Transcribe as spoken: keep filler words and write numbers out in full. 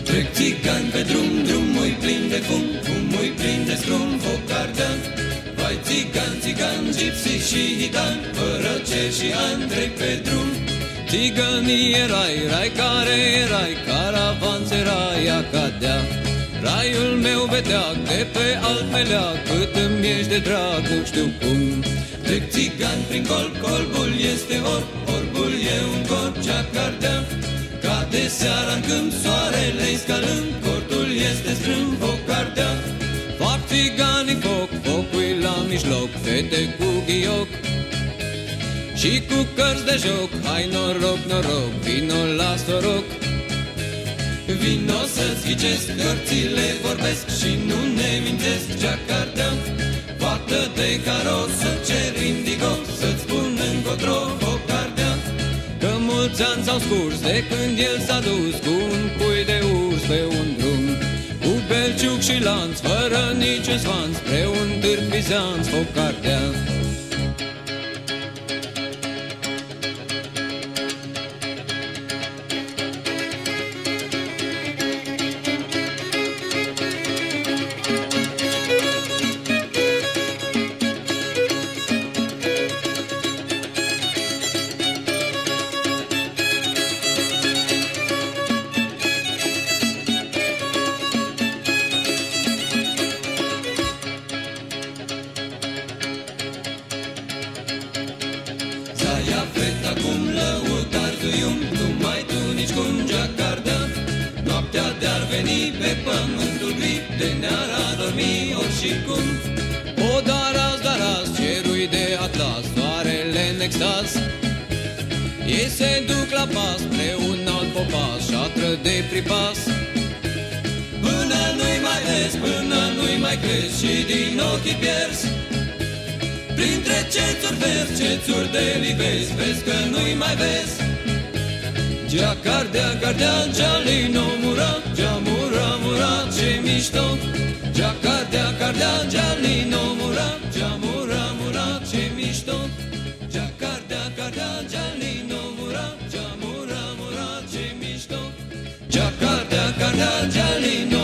Trec țigani pe drum, drumul-i plin de fum, fumul-i plin de scrum, foc ardean. Vai țigan, țigan, gipsi și hitan, fără cer și an trec pe drum. Țiganii erai, rai care erai, caravanserai a cadea. Raiul meu beteac, de pe alt meleac, cât îmi ești de drag, nu știu cum. Trec țigan prin colb, colbul este orb, orbul e un corp ce-a cardea. Cade seara în câmp, soarele-i scalând, cortul este strâmb, foc ardea. Fac țiganii foc, focul la mijloc, fete cu ghioc și cu cărți de joc. Hai noroc, noroc, vino la soroc. Vino să-ți ghicesc, cărțile vorbesc și nu ne mintesc, ceacardea. Fată de caros, să cer indigo, să-ți spun încotro, foc ardea. Că mulți ani s-au scurs de când el s-a dus cu un pui de urs pe un drum, cu belciug și lanț, fără niciun svanț, spre un târg bizanț, foc ardea. Zaia feta cum lăutar zuium, numai tu nici cum geacardea. Noaptea de-ar veni pe pământul gri, de ne-ar adormi oricum. O daraz, daraz, cerui de atlas, soarele în extaz. Ei se duc la pas, spre un alt popas, șatră de pripas. Până nu-i mai vezi, până nu-i mai crezi și din ochii pierzi. Printre cețuri verzi, cețuri de livezi, vezi că nu-i mai vezi. Gea cardea, cardea, gea lino mura, gea mura, mura, ce mișto. Gea cardea, cardea, gea lino mura, gea mura, mura, ce mișto. Gea cardea, cardea, gea lino mura, gea mura, mura, ce mișto. Gea cardea, cardea, gea lino